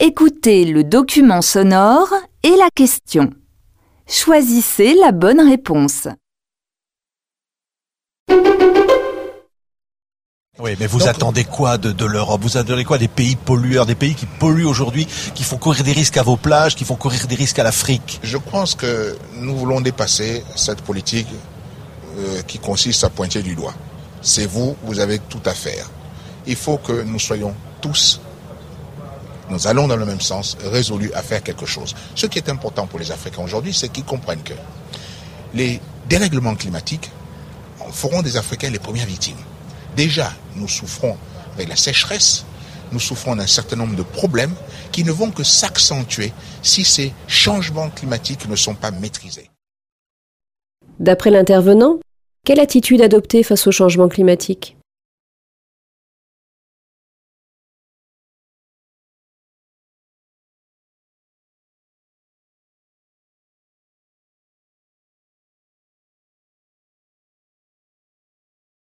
Écoutez le document sonore et la question. Choisissez la bonne réponse. Oui, mais vous attendez quoi de l'Europe? Vous attendez quoi des pays pollueurs, des pays qui polluent aujourd'hui, qui font courir des risques à vos plages, qui font courir des risques à l'Afrique? Je pense que nous voulons dépasser cette politique qui consiste à pointer du doigt. C'est vous avez tout à faire. Il faut que nous soyons tous, nous allons dans le même sens, résolus à faire quelque chose. Ce qui est important pour les Africains aujourd'hui, c'est qu'ils comprennent que les dérèglements climatiques feront des Africains les premières victimes. Déjà, nous souffrons avec la sécheresse, nous souffrons d'un certain nombre de problèmes qui ne vont que s'accentuer si ces changements climatiques ne sont pas maîtrisés. D'après l'intervenant, quelle attitude adopter face au changement climatique ?